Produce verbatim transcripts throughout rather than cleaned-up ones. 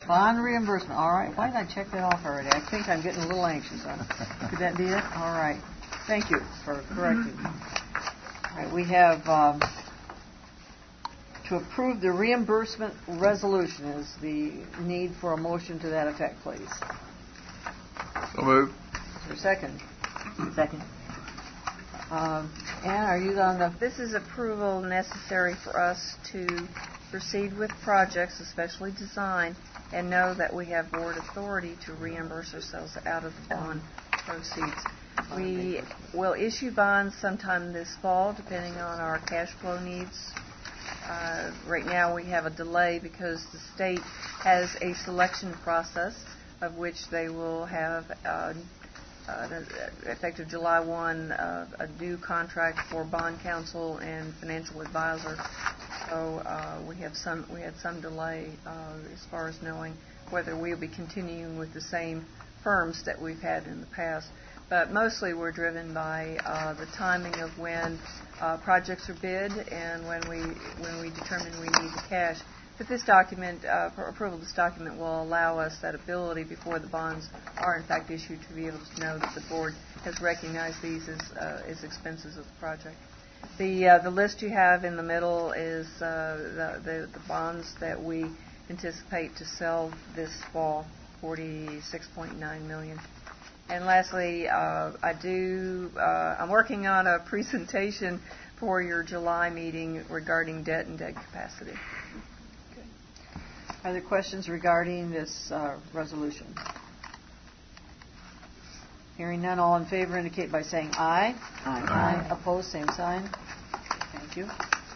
Bond reimbursement. All right. Why did I check that off already? I think I'm getting a little anxious on it. Could that be it? All right. Thank you for correcting me. All right. We have um, to approve the reimbursement resolution. Is the need for a motion to that effect, please? So moved. Is there a second? Second. Um, Ann, are you on the... This is approval necessary for us to proceed with projects, especially design, and know that we have board authority to reimburse ourselves out of the bond proceeds. We will issue bonds sometime this fall, depending on our cash flow needs. Uh, right now we have a delay because the state has a selection process of which they will have uh, Uh, effective July first, uh, a due contract for bond counsel and financial advisor. So uh, we have some we had some delay uh, as far as knowing whether we'll be continuing with the same firms that we've had in the past. But mostly we're driven by uh, the timing of when uh, projects are bid and when we when we determine we need the cash. But this document, uh, for approval of this document, will allow us that ability before the bonds are in fact issued to be able to know that the board has recognized these as, uh, as expenses of the project. The uh, the list you have in the middle is uh, the, the the bonds that we anticipate to sell this fall, forty-six point nine million dollars. And lastly, uh, I do uh, I'm working on a presentation for your July meeting regarding debt and debt capacity. Are there questions regarding this uh, resolution? Hearing none, all in favor indicate by saying aye. Aye. Aye. Opposed, same sign. Thank you.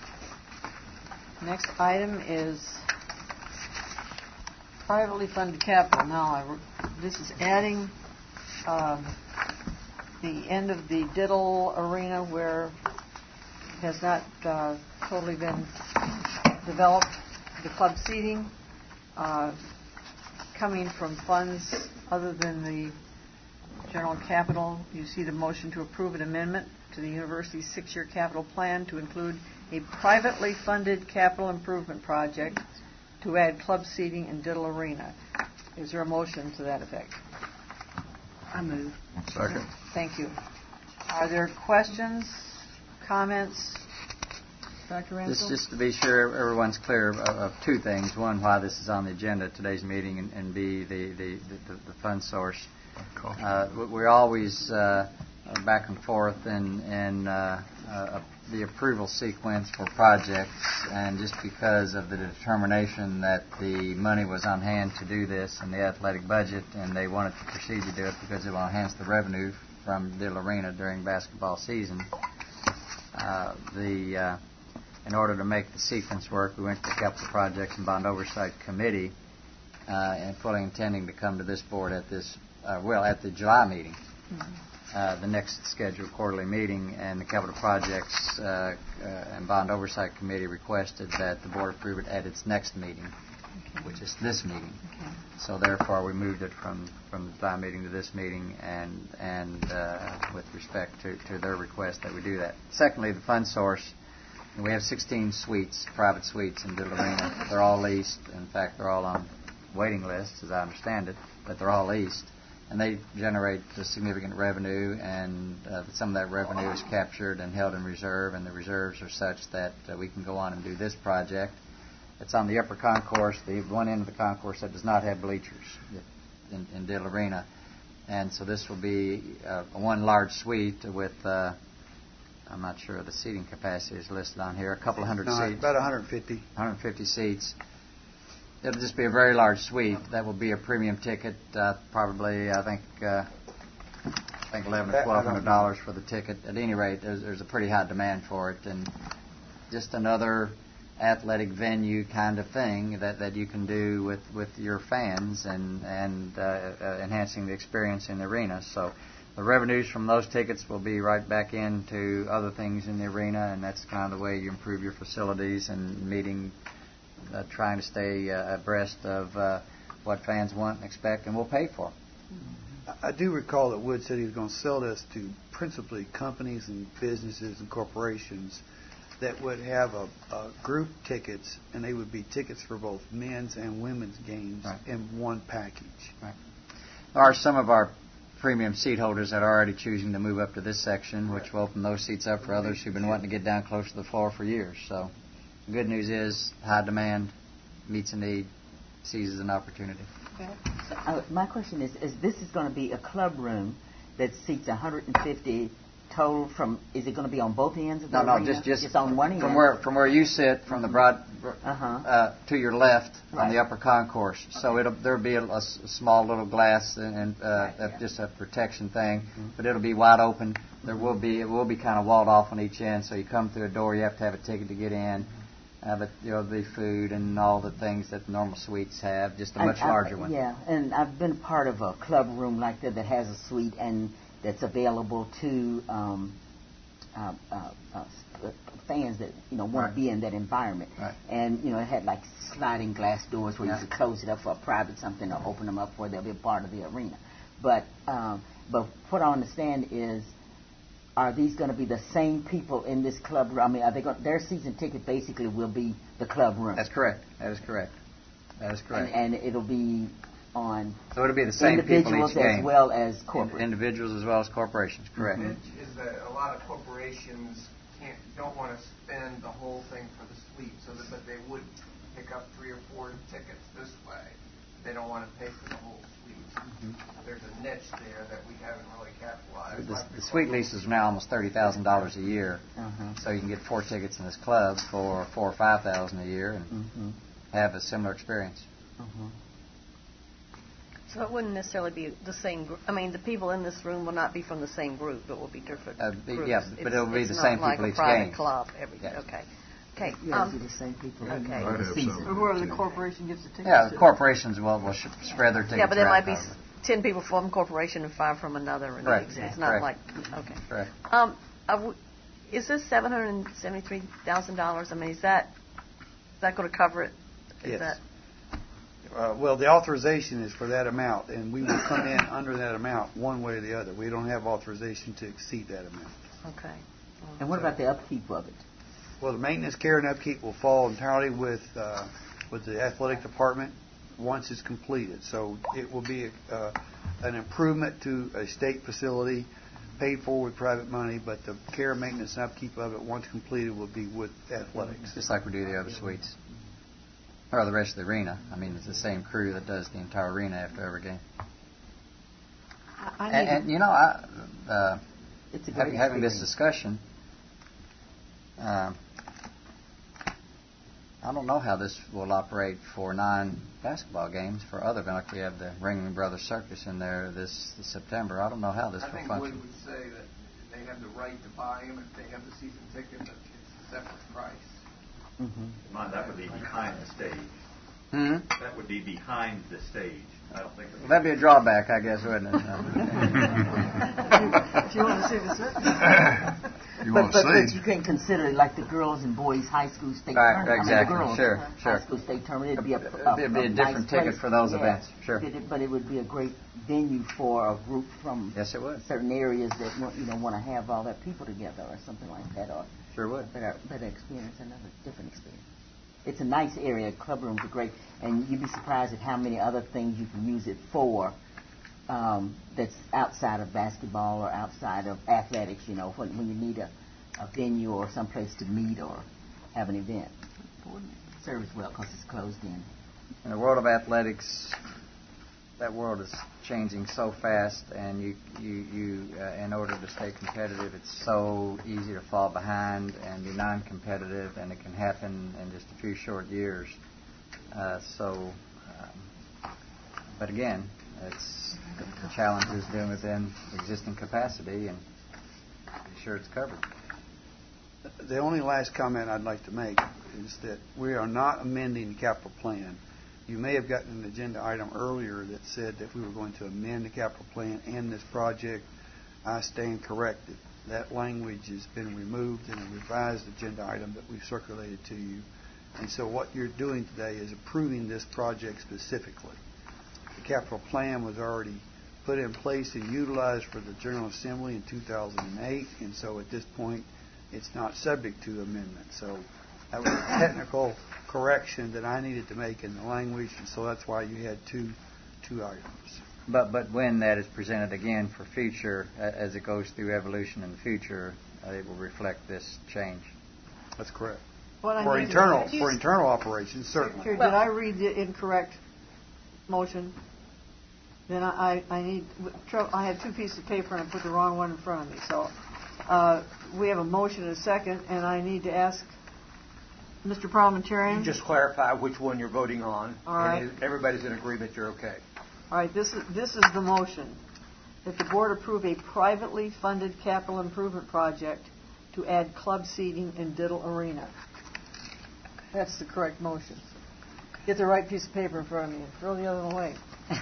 Next item is privately funded capital. Now, I, this is adding um, the end of the Diddle Arena where it has not uh, totally been developed, the club seating. Uh, coming from funds other than the general capital, you see the motion to approve an amendment to the university's six-year capital plan to include a privately funded capital improvement project to add club seating in Diddle Arena. Is there a motion to that effect? I move. Second. Thank you. Are there questions, comments? Doctor Ransel? Just, just to be sure everyone's clear of, of two things. One, why this is on the agenda at today's meeting, and, and B, the, the, the, the fund source. Uh, we're always uh, back and forth in, in uh, uh, the approval sequence for projects, and just because of the determination that the money was on hand to do this in the athletic budget, and they wanted to proceed to do it because it will enhance the revenue from Diddle Arena during basketball season. Uh, the uh, In order to make the sequence work, we went to the Capital Projects and Bond Oversight Committee, uh, and fully intending to come to this board at this, uh, well, at the July meeting, mm-hmm. uh, the next scheduled quarterly meeting, and the Capital Projects uh, uh, and Bond Oversight Committee requested that the board approve it at its next meeting, okay. which is this meeting. Okay. So therefore, we moved it from, from the July meeting to this meeting, and and uh, with respect to, to their request that we do that. Secondly, the fund source. And we have sixteen suites, private suites in Diddle Arena. They're all leased. In fact, they're all on waiting lists, as I understand it, but they're all leased. And they generate a significant revenue, and uh, some of that revenue is captured and held in reserve, and the reserves are such that uh, we can go on and do this project. It's on the upper concourse, the one end of the concourse that does not have bleachers in, in Diddle Arena. And so this will be uh, one large suite with... Uh, I'm not sure the seating capacity is listed on here. A couple of hundred no, seats. About one hundred fifty. one hundred fifty seats. It'll just be a very large suite. That will be a premium ticket, uh, probably, I think, uh, I think eleven or twelve hundred dollars for the ticket. At any rate, there's, there's a pretty high demand for it, and just another athletic venue kind of thing that, that you can do with, with your fans and and uh, uh, enhancing the experience in the arena. So. The revenues from those tickets will be right back into other things in the arena, and that's kind of the way you improve your facilities and meeting, uh, trying to stay uh, abreast of uh, what fans want and expect, and we'll pay for. I do recall that Wood said he was going to sell this to principally companies and businesses and corporations that would have a, a group tickets, and they would be tickets for both men's and women's games Right. in one package. Right. There are some of our premium seat holders that are already choosing to move up to this section, which will open those seats up for others who've been wanting to get down close to the floor for years. So the good news is high demand meets a need, seizes an opportunity. So, uh, my question is, is this is going to be a club room that seats one hundred fifty total from, is it going to be on both ends of the No, no, arena? just just Just on one end? from where from where you sit, from the broad Uh-huh. uh, to your left on Right. the upper concourse. So it'll there'll be a, a s- small little glass and, and uh, Right, that's yeah. just a protection thing, but it'll be wide open. There will be it will be kind of walled off on each end. So you come through a door, you have to have a ticket to get in. Uh, but you know the food and all the things that normal suites have, just a I- much I- larger one. Yeah, and I've been part of a club room like that that has a suite and that's available to um, uh, uh, uh, fans that you know want Right. to be in that environment. Right. And you know it had like sliding glass doors where Yeah. you could close it up for a private something or open them up where they'll be a part of the arena. But um, but what I understand is, are these going to be the same people in this club room? I mean, are they going, their season ticket basically will be the club room? That's correct. That is correct. That is and, correct. and it'll be on So it'll be the same people individuals each game. as well as corporate. Individuals as well as corporations. Correct. Mitch, is that a lot of corporations can't don't want to spend the whole thing for the suite, so that but they would pick up three or four tickets this way. They don't want to pay for the whole suite. There's a niche there that we haven't really capitalized. The, Like the suite leases are now almost thirty thousand dollars a year, Uh-huh. so you can get four tickets in this club for four or five thousand a year and Mm-hmm. have a similar experience. Uh-huh. So it wouldn't necessarily be the same group. I mean, the people in this room will not be from the same group. It will be different Uh, be- groups. yeah, but It's- it'll be it's the not same like people a each private game. club. Every, Yes. Okay. Okay. Yeah, um, it'll be the same people in okay. I'd the have season. some. Whoever the corporation gives the tickets Yeah, to. corporations will, will sh- spread their tickets yeah, but there around might be however. s- ten people from one corporation and five from another. And Correct. it's, it's not Correct. like okay. Correct. Um, are we, is this seven hundred seventy-three thousand dollars? I mean, is that is that going to cover it? Is Yes. that Uh, well, the authorization is for that amount, and we will come in under that amount one way or the other. We don't have authorization to exceed that amount. okay? And what about the upkeep of it? Well, the maintenance, care, and upkeep will fall entirely with uh, with the athletic department once it's completed. So it will be uh, an improvement to a state facility paid for with private money, but the care, maintenance, and upkeep of it once completed will be with athletics. Just like we do the other suites. Or the rest of the arena. I mean, it's the same crew that does the entire arena after every game. I, I And, need and you know, I, uh, It's a great having, having this experience. discussion, um, I don't know how this will operate for nine basketball games for other than like we have the Ringling Brothers Circus in there this, this September. I don't know how this I will think Wood function. would say that they have the right to buy them if they have the season ticket, but it's a separate price. Mm-hmm. Mine, that would be behind the stage. Hmm? That would be behind the stage. I don't think. it Well, would that'd be a drawback, I guess, wouldn't it? if you want to see the circus. You But, want but, to but see? you can consider it like the girls and boys high school state Right, tournament. I mean, exactly. the girls Sure, high sure. school state tournament. It'll be a, It'd be- it'd be a different nice ticket place. for those Yeah. events, sure. But it, but it would be a great venue for a group from Yes, it would. certain areas that want, you know want to have all their people together or something like that, or Sure would. better better experience, another different experience. It's a nice area. Club rooms are great, and you'd be surprised at how many other things you can use it for. Um, that's outside of basketball or outside of athletics. You know, when when you need a, a venue or someplace to meet or have an event. Serves well because it's closed in. In the world of athletics, that world is changing so fast, and you, you, you uh, in order to stay competitive, it's so easy to fall behind and be non-competitive, and it can happen in just a few short years. Uh, so, um, but again, it's the, the challenge is doing within existing capacity and be sure it's covered. The only last comment I'd like to make is that we are not amending the capital plan. You may have gotten an agenda item earlier that said that we were going to amend the capital plan and this project. I stand corrected. That language has been removed in a revised agenda item that we've circulated to you. And so what you're doing today is approving this project specifically. The capital plan was already put in place and utilized for the General Assembly in two thousand eight, and so at this point it's not subject to amendment. So that was a technical correction that I needed to make in the language, and so that's why you had two two items. But but when that is presented again for future, uh, as it goes through evolution in the future, uh, it will reflect this change. That's correct. What I For need to- internal for internal operations, certainly. Here, did I read the incorrect motion? Then I, I, I need, I had two pieces of paper and I put the wrong one in front of me. So uh, we have a motion and a second, and I need to ask Mister Parliamentarian. You just clarify which one you're voting on, All right. and everybody's in agreement you're okay. All right, this is, this is the motion. That the board approve a privately funded capital improvement project to add club seating in Diddle Arena. That's the correct motion. Get the right piece of paper in front of me and throw the other one away.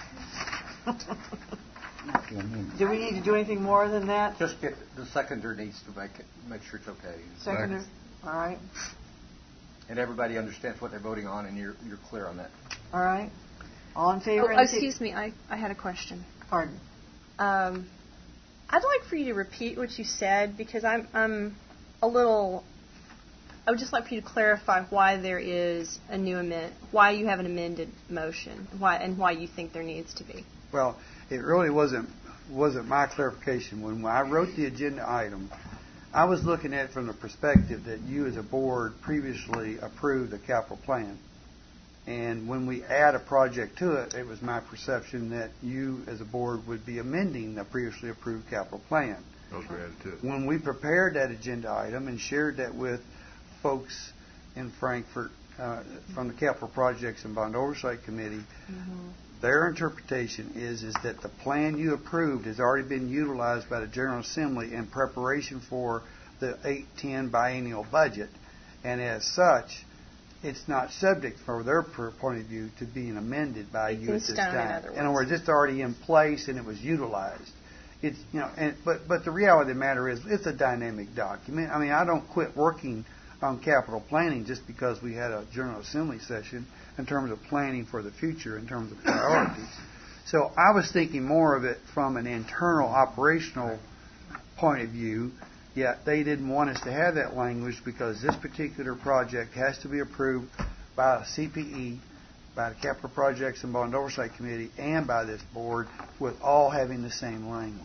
Do we need to do anything more than that? Just get, the seconder needs to make it, make sure it's okay. Seconder? All right. And everybody understands what they're voting on, and you're you're clear on that. All right. All in Oh, favor? excuse me, I, I had a question. Pardon. Um, I'd like for you to repeat what you said because I'm I'm a little. I would just like for you to clarify why there is a new amend, why you have an amended motion, why and why you think there needs to be. Well, it really wasn't wasn't my clarification. When I wrote the agenda item, I was looking at it from the perspective that you as a board previously approved the capital plan. And when we add a project to it, it was my perception that you as a board would be amending the previously approved capital plan. Those were added to it. When we prepared that agenda item and shared that with folks in Frankfort uh, from the Capital Projects and Bond Oversight Committee, mm-hmm. their interpretation is, is that the plan you approved has already been utilized by the General Assembly in preparation for the eight ten biennial budget. And as such, it's not subject, from their point of view, to being amended by It's you at this stone, time. in In other words, it's already in place and it was utilized. It's you know, and, but but the reality of the matter is, it's a dynamic document. I mean, I don't quit working on capital planning just because we had a General Assembly session in terms of planning for the future, in terms of priorities. So I was thinking more of it from an internal operational point of view. Yet they didn't want us to have that language because this particular project has to be approved by a C P E, by the Capital Projects and Bond Oversight Committee, and by this board, with all having the same language.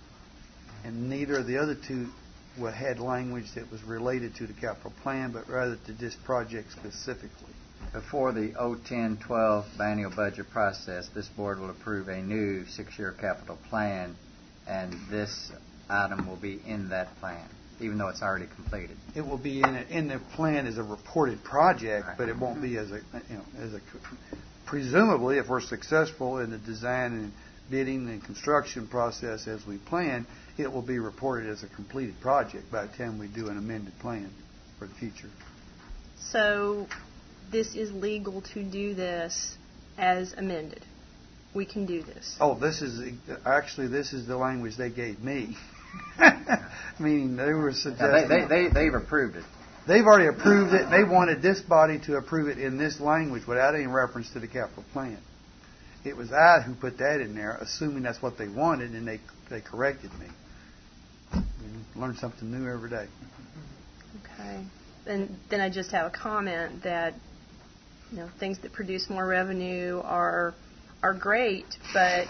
And neither of the other two had language that was related to the capital plan, but rather to this project specifically. Before the oh ten twelve biennial budget process, this board will approve a new six-year capital plan, and this item will be in that plan, even though it's already completed. It will be in, a, in the plan as a reported project, right. But it won't be as a, you know, as a. Presumably, if we're successful in the design and bidding and construction process as we plan, it will be reported as a completed project by the time we do an amended plan for the future. So, this is legal to do this as amended. We can do this. Oh, this is actually this is the language they gave me. Meaning they were suggesting they, they, they, they've approved it. They've already approved it. They wanted this body to approve it in this language without any reference to the capital plan. It was I who put that in there, assuming that's what they wanted, and they they corrected me. We learn something new every day. Okay. And then I just have a comment that, you know, things that produce more revenue are are great, but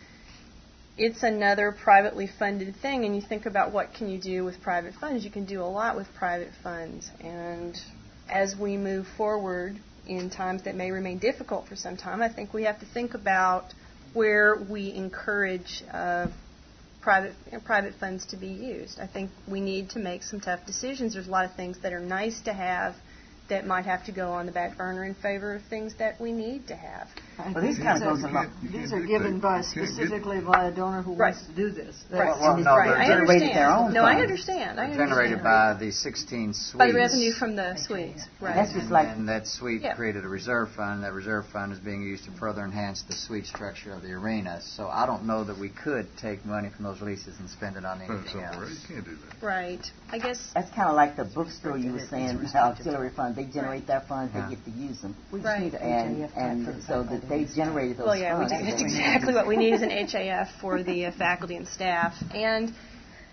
it's another privately funded thing, and you think about what can you do with private funds. You can do a lot with private funds, and as we move forward in times that may remain difficult for some time, I think we have to think about where we encourage uh, private you know, private funds to be used. I think we need to make some tough decisions. There's a lot of things that are nice to have that might have to go on the back burner in favor of things that we need to have. Well, these kind of those these are given by specifically by a donor who right. wants to do this. Right. Well, well, no, right. I understand. Their own no, funds. I understand. I understand. Generated by the sixteen suites. By the revenue from the suites. Right. That's just and, like and that suite yeah. created a reserve fund. That reserve fund is being used to further enhance the suite structure of the arena. So I don't know that we could take money from those leases and spend it on anything else. Right. You can't do that. Right. I guess that's kind of like the bookstore you were saying, auxiliary funds. They generate their funds, yeah. they get to use them. We just right. need and and so that they generated those well, yeah, funds. we do. That's exactly what we need is an H A F for the uh, faculty and staff. And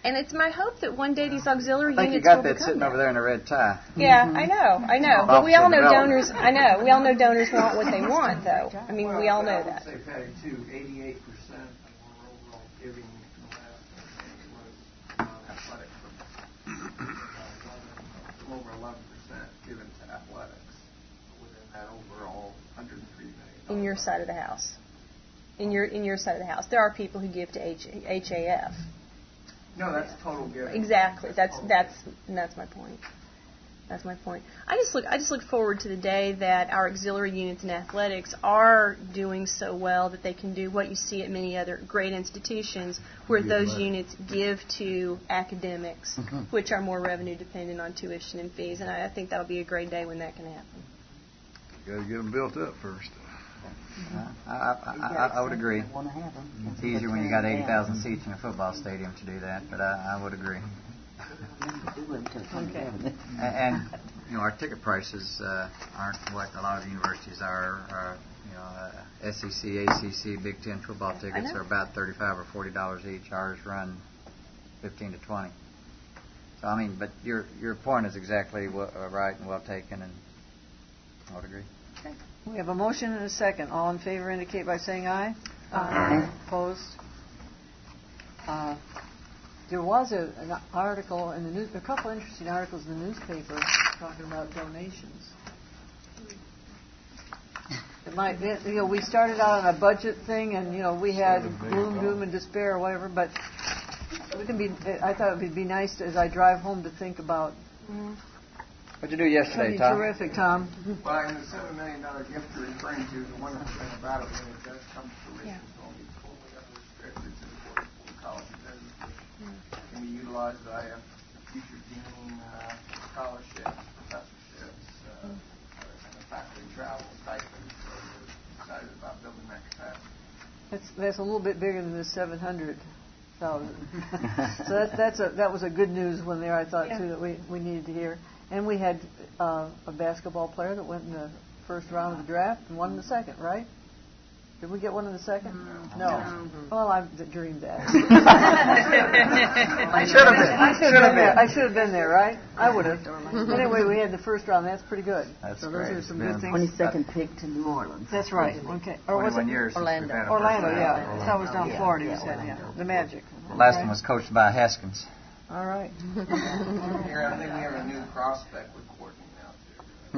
And it's my hope that one day these auxiliary I think you units got will that become sitting that. over there in a red tie. Yeah, I know, I know. But we all know Officer donors. I know we all know donors want what they want, though. I mean, we all know that. I would say, Patty, too, eighty-eight percent of our overall giving in the last campaign was non-athletic football. Uh, over eleven percent given to athletics within that overall one hundred three million dollars. In your side of the house. In your in your side of the house, there are people who give to H, H A F. No, that's total giving. Exactly. That's that's that's my point. That's my point. I just look I just look forward to the day that our auxiliary units in athletics are doing so well that they can do what you see at many other great institutions, where those units give to academics, mm-hmm. which are more revenue dependent on tuition and fees. And I, I think that'll be a great day when that can happen. You got to get them built up first. Uh, I, I, I, I would agree. It's easier when you got eighty thousand seats in a football stadium to do that, but I, I would agree. Okay. And, you know, our ticket prices uh, aren't what a lot of the universities are. are you know, uh, S E C, A C C, Big Ten football tickets are about thirty-five or forty dollars each. Ours run fifteen to twenty. So I mean, but your your point is exactly w- uh, right and well taken, and I would agree. Okay. We have a motion and a second. All in favor indicate by saying aye. Aye. Aye. Opposed? Uh, there was a, an article in the news, a couple interesting articles in the newspaper talking about donations. It might, it, you know, we started out on a budget thing, and you know, we had gloom, doom, and despair, or whatever. But it can be. I thought it would be nice to, as I drive home to think about. Mm-hmm. What'd you do yesterday, That'd be Tom? terrific, Tom. Well, in the seven million dollars gift you're referring to, the wonderful thing about it, when it does come to fruition, Yeah. it's only totally unrestricted to the board of college business, which can be utilized by a future dean, uh, scholarships, professorships, uh, and the faculty travel stipends. So we're excited about building that capacity. That's that's a little bit bigger than the seven hundred thousand. So that that's a that was a good news one there. I thought Yeah. too that we, we needed to hear. And we had uh, a basketball player that went in the first round of the draft and one in the second, right? Did we get one in the second? Mm-hmm. No. No. Well, I dreamed that. I should have been. I should have been there. I should have been there, right? I would have. Anyway, we had the first round. That's pretty good. That's so great. those are some Yeah. good things. twenty-second pick to New Orleans. That's right. Okay. Or was twenty-one it years since Orlando? we've had a Orlando, first yeah. round. That was down Yeah. Florida, you Yeah, said, yeah. Orlando. The Magic. The last Okay. one was coached by Haskins. All right. Here, I think we have a new prospect with Courtney now, too.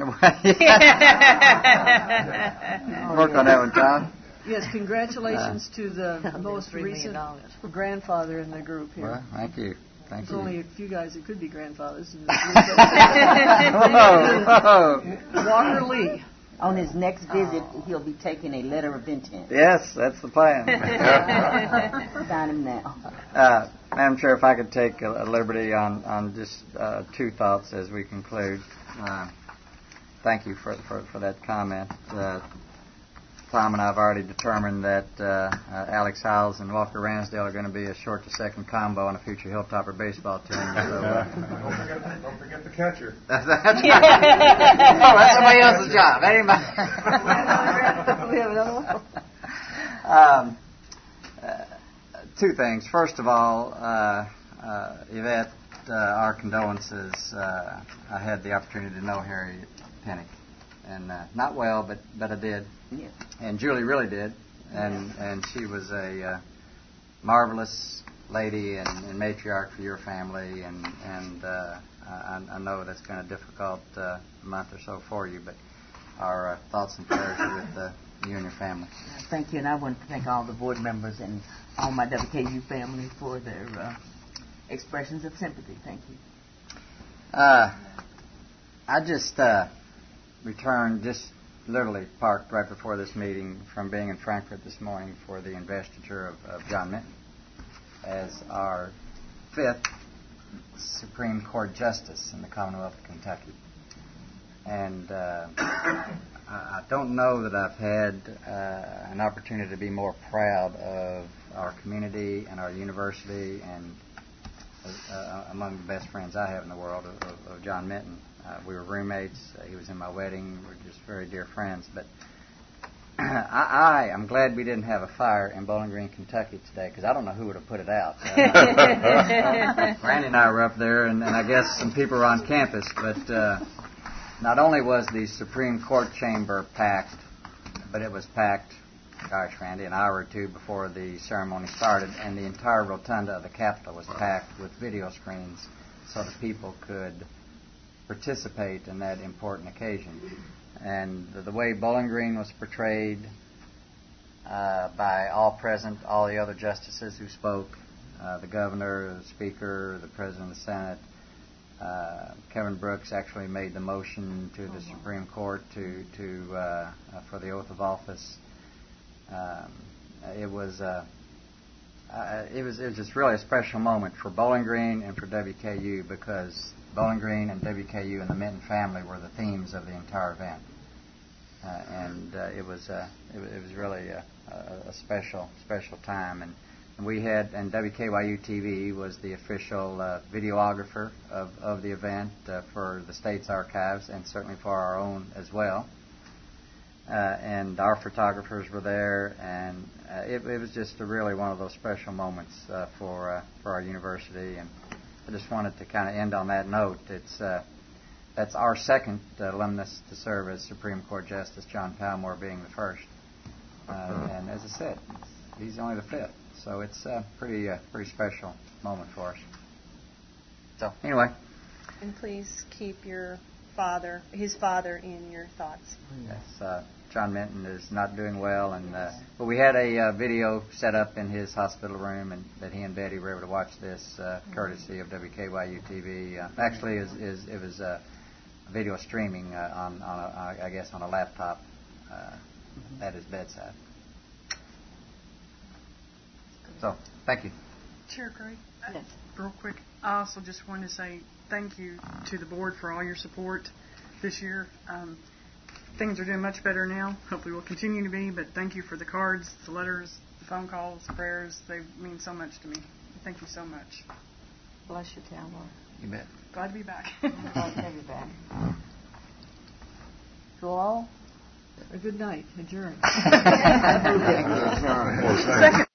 Work on that one, Tom. Yes, congratulations to the most three million recent dollars. grandfather in the group here. Well, thank you. Thank There's you. only a few guys that could be grandfathers in this Whoa, whoa. group. Walker Lee. On his next visit, he'll be taking a letter of intent. Yes, that's the plan. Sign him now. Uh, Madam Chair, if I could take a, a liberty on, on just uh, two thoughts as we conclude. Uh, thank you for, for, for that comment. Uh, Tom and I have already determined that uh, uh, Alex Hiles and Walker Ransdale are going to be a short to second combo on a future Hilltopper baseball team. So, uh, Don't forget, don't forget the catcher. that's, that's right. Oh, that's somebody else's job. That ain't mine. We have another one? Um, uh, two things. First of all, uh, uh, Yvette, uh, our condolences. Uh, I had the opportunity to know Harriet Pennick, and uh, not well, but but I did. Yes. And Julie really did, and and she was a uh, marvelous lady and, and matriarch for your family, and and uh, I, I know that's been a difficult uh, month or so for you, but our uh, thoughts and prayers are with uh, you and your family. Thank you, and I want to thank all the board members and all my W K U family for their uh, expressions of sympathy. Thank you. Uh, I just uh, returned, just literally parked right before this meeting from being in Frankfurt this morning for the investiture of, of John Minton as our fifth Supreme Court Justice in the Commonwealth of Kentucky. And uh, I don't know that I've had uh, an opportunity to be more proud of our community and our university and uh, among the best friends I have in the world of, of, of John Minton. Uh, we were roommates. Uh, he was in my wedding. We're just very dear friends. But I, I am glad we didn't have a fire in Bowling Green, Kentucky today, because I don't know who would have put it out. Uh, Randy and I were up there, and, and I guess some people were on campus, but uh, not only was the Supreme Court chamber packed, but it was packed, gosh, Randy, an hour or two before the ceremony started, and the entire rotunda of the Capitol was packed with video screens so that people could participate in that important occasion. And the, the way Bowling Green was portrayed uh, by all present, all the other justices who spoke, uh, the governor, the speaker, the president of the Senate, uh, Kevin Brooks actually made the motion to the Supreme Court to to uh, uh, for the oath of office. Um, it was uh, uh, it was it was just really a special moment for Bowling Green and for W K U, because Bowling Green and W K U and the Minton family were the themes of the entire event, uh, and uh, it was uh, it, it was really a, a, a special special time. And, and we had and W K Y U T V was the official uh, videographer of, of the event uh, for the state's archives, and certainly for our own as well. Uh, and our photographers were there, and uh, it, it was just a really one of those special moments uh, for uh, for our university. And I just wanted to kind of end on that note. It's uh, that's our second uh, alumnus to serve as Supreme Court Justice, John Palmore being the first. Uh, and as I said, he's only the fifth, so it's a pretty uh, pretty special moment for us. So anyway, And please keep your father, his father, in your thoughts. yes, uh, John Minton is not doing well, and uh, but we had a uh, video set up in his hospital room, and that he and Betty were able to watch this, uh, courtesy of W K Y U T V. Uh, actually, is is it was uh, video streaming uh, on on a, I guess on a laptop uh, at his bedside. So, thank you. Chair Gray, Yes. real quick, I also just wanted to say thank you to the board for all your support this year. Um, things are doing much better now. Hopefully will continue to be, but thank you for the cards, the letters, the phone calls, prayers. They mean so much to me. Thank you so much. Bless you, Tamara. You bet. Glad to be back. Glad to have you back. To all, a good night. Adjourned. Second.